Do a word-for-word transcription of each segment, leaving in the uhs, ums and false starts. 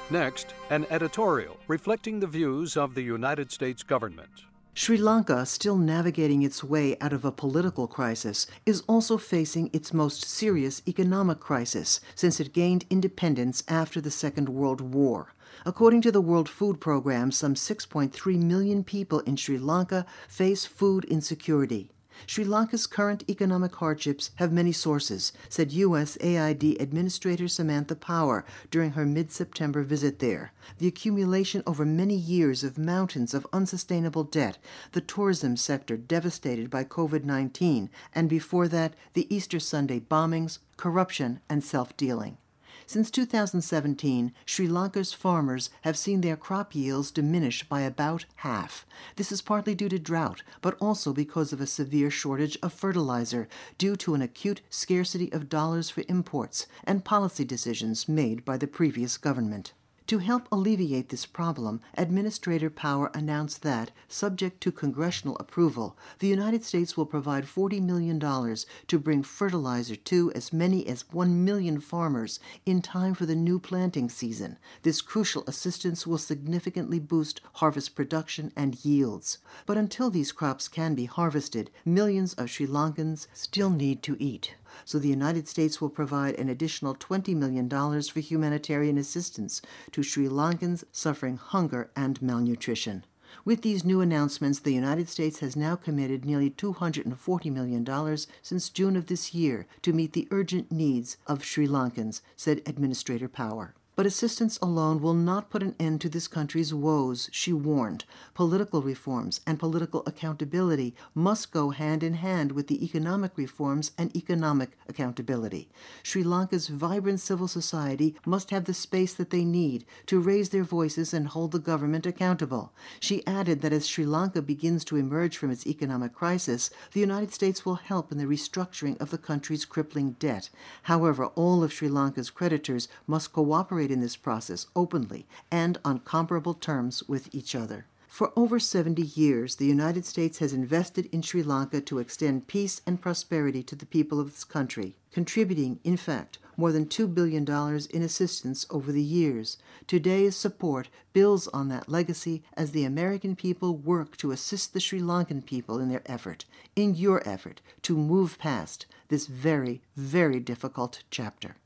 Next, an editorial reflecting the views of the United States government. Sri Lanka, still navigating its way out of a political crisis, is also facing its most serious economic crisis since it gained independence after the Second World War. According to the World Food Programme, some six point three million people in Sri Lanka face food insecurity. Sri Lanka's current economic hardships have many sources, said U S A I D Administrator Samantha Power during her mid-September visit there. The accumulation over many years of mountains of unsustainable debt, the tourism sector devastated by COVID nineteen, and before that, the Easter Sunday bombings, corruption, and self-dealing. Since two thousand seventeen, Sri Lanka's farmers have seen their crop yields diminish by about half. This is partly due to drought, but also because of a severe shortage of fertilizer due to an acute scarcity of dollars for imports and policy decisions made by the previous government. To help alleviate this problem, Administrator Power announced that, subject to congressional approval, the United States will provide forty million dollars to bring fertilizer to as many as one million farmers in time for the new planting season. This crucial assistance will significantly boost harvest production and yields. But until these crops can be harvested, millions of Sri Lankans still need to eat. So the United States will provide an additional twenty million dollars for humanitarian assistance to Sri Lankans suffering hunger and malnutrition. With these new announcements, the United States has now committed nearly two hundred forty million dollars since June of this year to meet the urgent needs of Sri Lankans, said Administrator Power. But assistance alone will not put an end to this country's woes, she warned. Political reforms and political accountability must go hand in hand with the economic reforms and economic accountability. Sri Lanka's vibrant civil society must have the space that they need to raise their voices and hold the government accountable. She added that as Sri Lanka begins to emerge from its economic crisis, the United States will help in the restructuring of the country's crippling debt. However, all of Sri Lanka's creditors must cooperate in this process openly and on comparable terms with each other. For over seventy years, the United States has invested in Sri Lanka to extend peace and prosperity to the people of this country, contributing, in fact, more than two billion dollars in assistance over the years. Today's support builds on that legacy as the American people work to assist the Sri Lankan people in their effort, in your effort, to move past this very, very difficult chapter.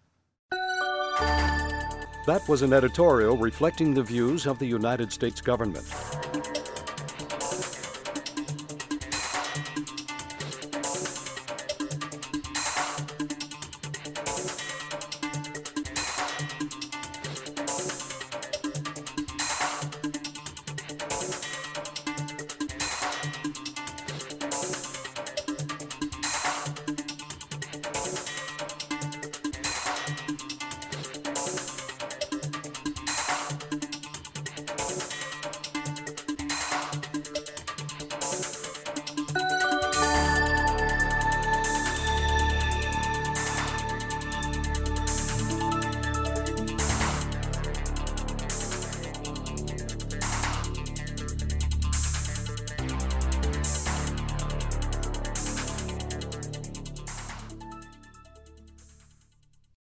That was an editorial reflecting the views of the United States government.